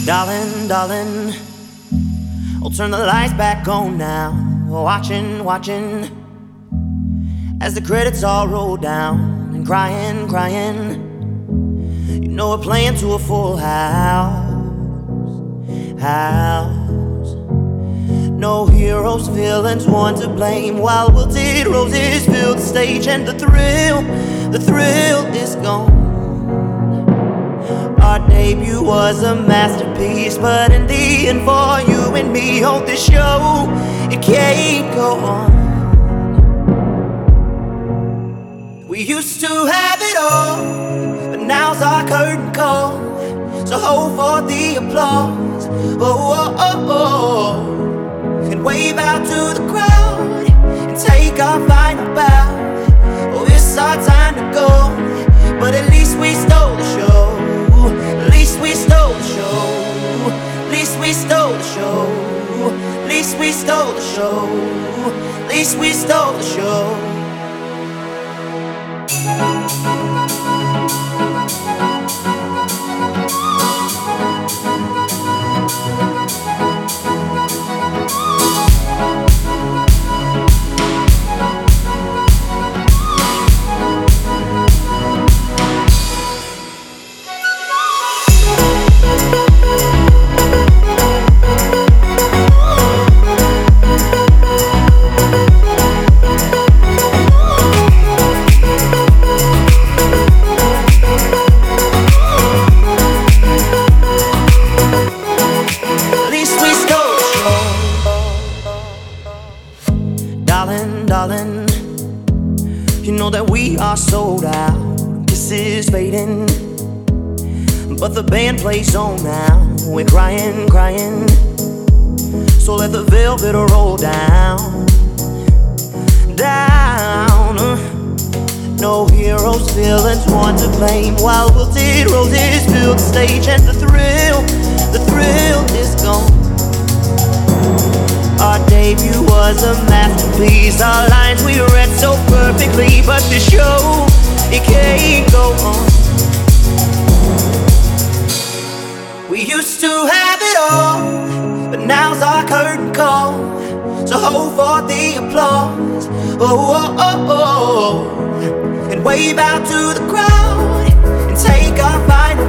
Darling, darling, I'll turn the lights back on now. Watching, watching as the credits all roll down. And crying, crying, you know we're playing to a full house. No heroes, villains, one to blame. While wilted roses fill the stage, and the thrill is gone. Our debut was a masterpiece, but in the end, for you and me on this show, it can't go on. We used to have it all, but now's our curtain call. So hold for the applause, oh, oh, oh, and wave out to the crowd and take our final bow. Oh, it's our time to go, but at least we stole the show. At least we stole the show. At least we stole the show. At least we stole the show. At least we stole the show. Darling, darling, you know that we are sold out. This is fading, but the band plays on now. We're crying, crying, so let the velvet roll down, down. No heroes, villains, one to blame. While wilted roses fill the stage, and the thrill is gone. Our debut was a masterpiece. Our lines we read so perfectly, but the show, it can't go on. We used to have it all, but now's our curtain call. So hold for the applause, oh, oh, oh, oh, and wave out to the crowd and take our final